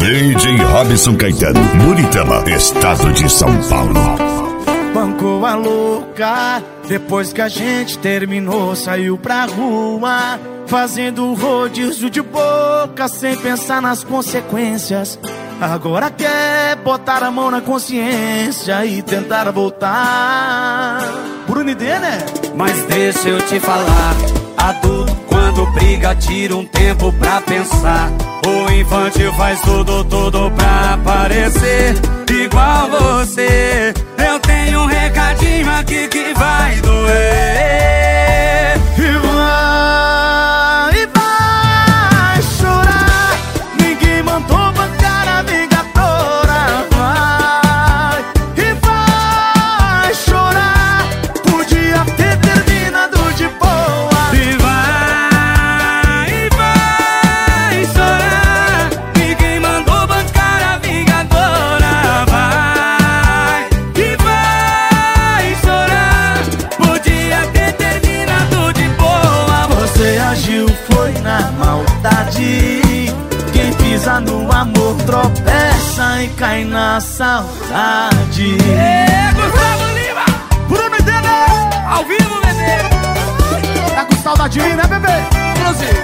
DJ Robson Caetano, Muritama, estado de São Paulo. Bancou a louca, depois que a gente terminou, saiu pra rua, fazendo rodízio de boca, sem pensar nas consequências. Agora quer botar a mão na consciência e tentar voltar. Bruno e D, né? Mas deixa eu te falar, adulto quando briga tira um tempo pra pensar. O infantil faz tudo pra aparecer igual você. Eu tenho um recadinho aqui que vai doer. E vai chorar, ninguém mandou bancar a vingadora. Vai, e vai chorar, podia ter terminado de boa. E vai chorar, ninguém mandou bancar a vingadora. Vai, e vai chorar, podia ter terminado de boa. Você agiu, foi na maldade. Quem pisa no amor tropeça e cai na saudade. Gustavo Lima, Bruno e Dene, ao vivo, bebê. tá com saudade, né, bebê? Inclusive,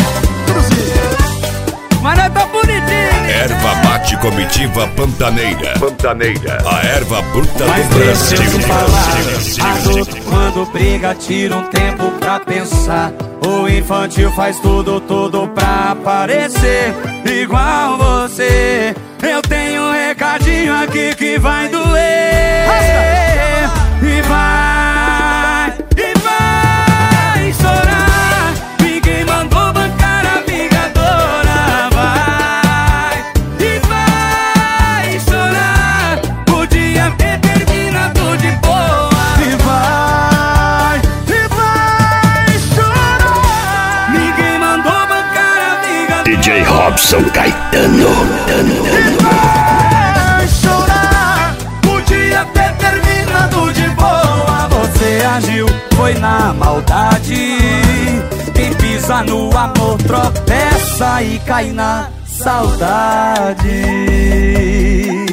mas nós tá bonitinho. Erva mate comitiva Pantaneira. A erva bruta Mas do deixa eu Brasil. te falar, adulto quando briga tira um tempo pra pensar. O infantil faz tudo pra aparecer igual você. Eu tenho um recadinho aqui que vai doer. E vai chorar, ninguém mandou bancar a vingadora. Vai, e vai chorar, podia ter terminado de boa. E vai chorar, Ninguém mandou bancar a vingadora. DJ Robson Caetano. vai chorar, podia ter terminado de boa. Você agiu, foi na maldade. Quem pisa no amor tropeça e cai na saudade.